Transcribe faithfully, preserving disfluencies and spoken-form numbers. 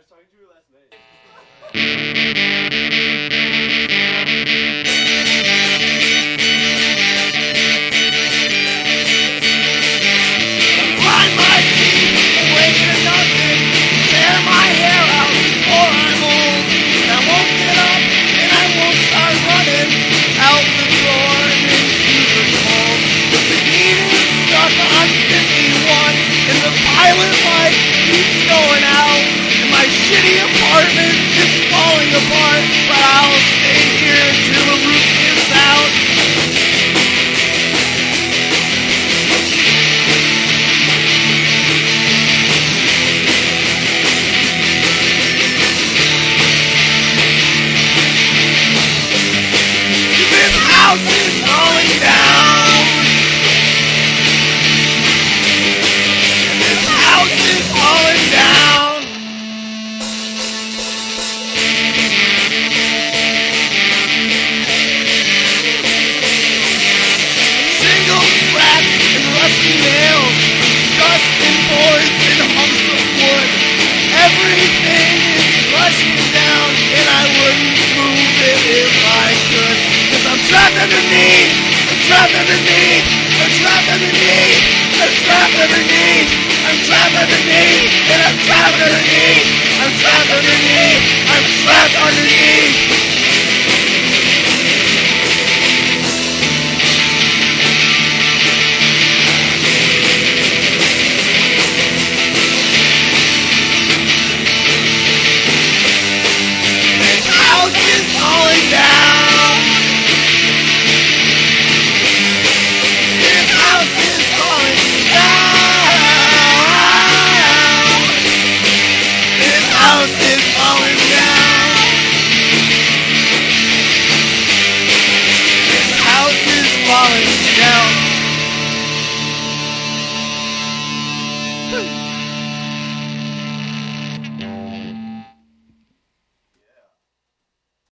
was talking to her last night. Grind my teeth away to nothing, tear my hair out before I'm old. And I won't get up and I won't start running out the door and into the cold. But the heat is stuck on fifty-one and the pilot light keeps going out. And my shitty apartment is falling apart, but I'll stay here till the roof gives out. This house is falling down. And this house is falling down. Single cracks and rusty nails, dust and boards and humps of wood. Everything is rushing down, and I wouldn't move it if I could. Cause I'm trapped underneath, I'm trapped underneath, I'm trapped underneath, I'm trapped underneath, I'm trapped underneath, and I'm trapped underneath, I'm trapped underneath, I'm trapped underneath.